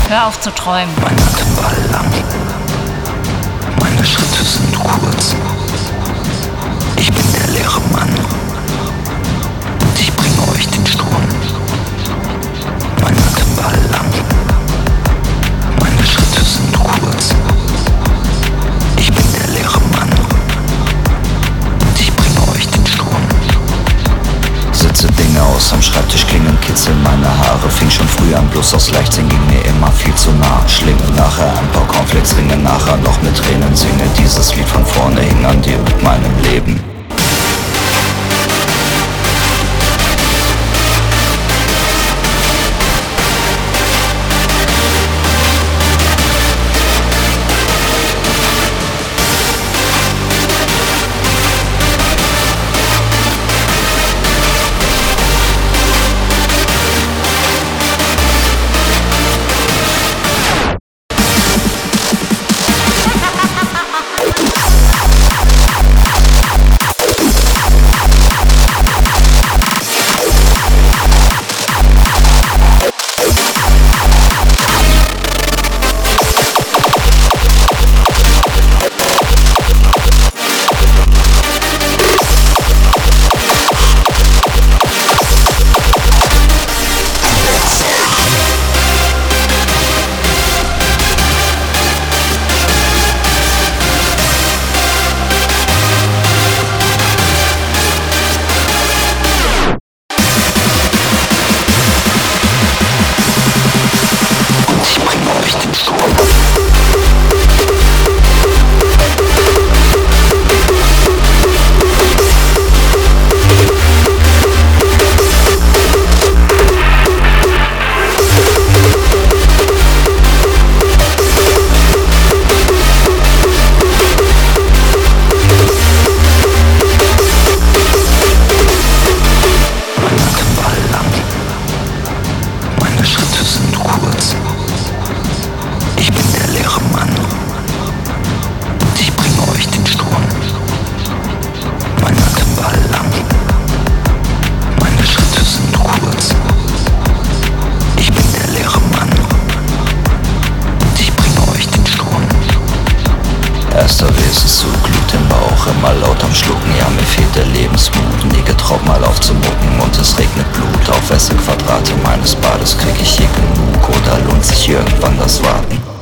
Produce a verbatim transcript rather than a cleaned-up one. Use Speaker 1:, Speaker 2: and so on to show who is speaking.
Speaker 1: Hör auf zu träumen.
Speaker 2: Mein Atem war lang, meine Schritte sind kurz. Ich bin der leere Mann und ich bringe euch den Sturm. Mein Atem war lang, meine Schritte sind kurz. Ich bin der leere Mann und ich bringe euch den Sturm. Sitze Dinge aus am Schreibtisch, klingen, kitzeln meine Haare. Fing schon früh an, bloß aus Leichtsinn ging mir immer viel zu nah. Schlinge nachher ein paar Cornflakes, ringe nachher noch mit Tränen. Singe dieses Lied von vorne, hing an dir mit meinem Leben. Erster Wes ist so Glut im Bauch, immer laut am Schlucken, ja mir fehlt der Lebensmut. Nie getraut mal aufzumucken und es regnet Blut. Auf wessen Quadrate meines Bades krieg ich hier genug? Oder lohnt sich irgendwann das Warten?